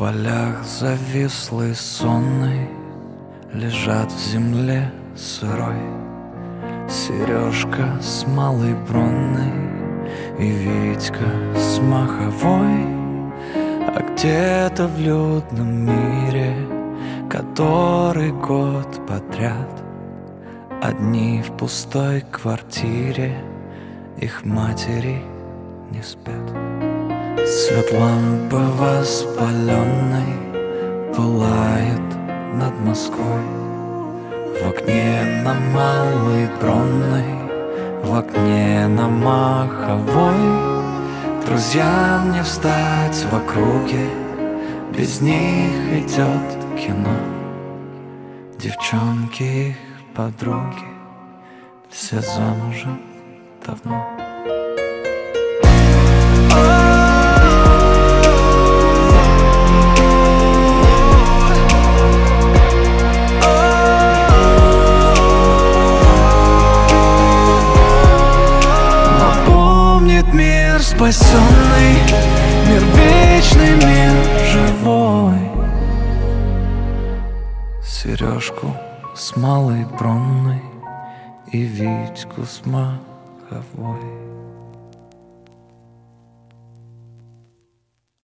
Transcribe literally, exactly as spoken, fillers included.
полях завислый сонный лежат в земле сырой Сережка с малой Бронной и Витька с Маховой. А где-то в людном мире, который год подряд одни в пустой квартире, их матери не спят. Свет лампы воспаленной пылает над Москвой. В окне на Малой Бронной, в окне на Маховой. Друзьям не встать в округе, без них идет кино. Девчонки их подруги, все замужем давно. Мир спасенный, мир вечный, мир живой. Сережку с Малой Бронной и Витьку с Маховой.